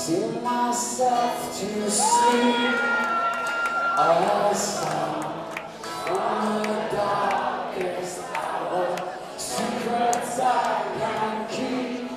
sing myself to sleep. A song from the darkest hour, secrets I can keep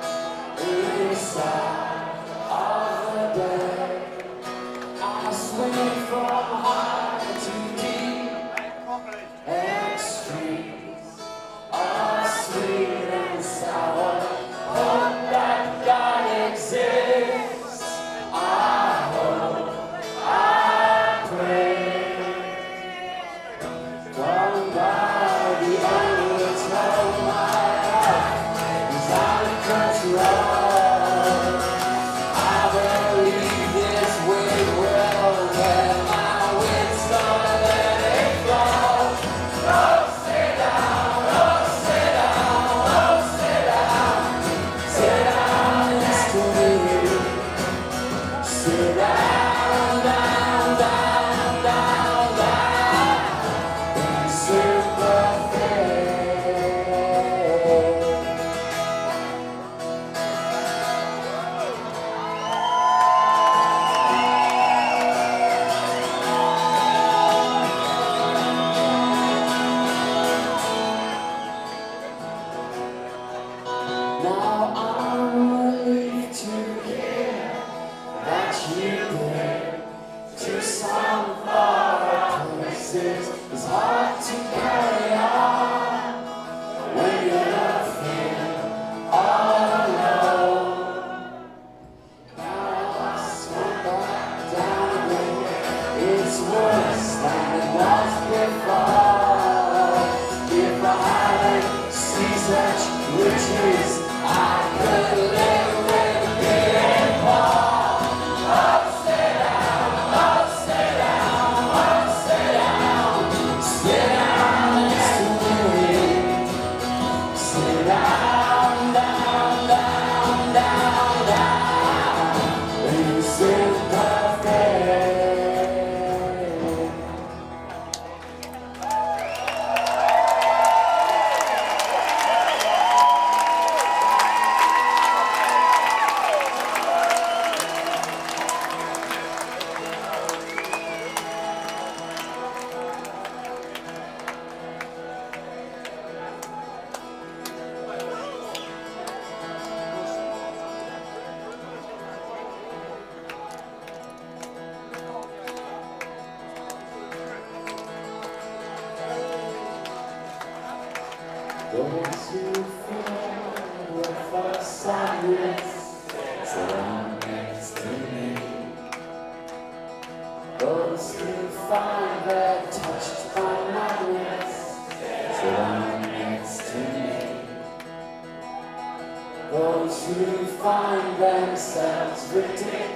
inside of the day. I swing from high to deep, extremes are sweet and sour. Hope that God exists. I hope, I pray. Gone by the undertow, my life is out of control. I believe this wind will let my wits don't let it flow. Oh, sit down, oh, sit down, oh, sit down. Sit down next to me. Sit down, down, down, down, down. In sympathy. Now I'm relieved to hear that you've been to some far places. It's hard to carry on when you're feeling all alone. Now I swim back down again. It's worse than it was before. If I hadn't seen such riches, I could live with being poor. Oh, sit down, oh, sit down, oh, sit down. Sit down next to me. Sit down, down, down, down, down. In sympathy. Those who feel the first sadness, sit down next to me. Those who find they're touched by madness, sit down next to me. Those who find themselves ridiculous,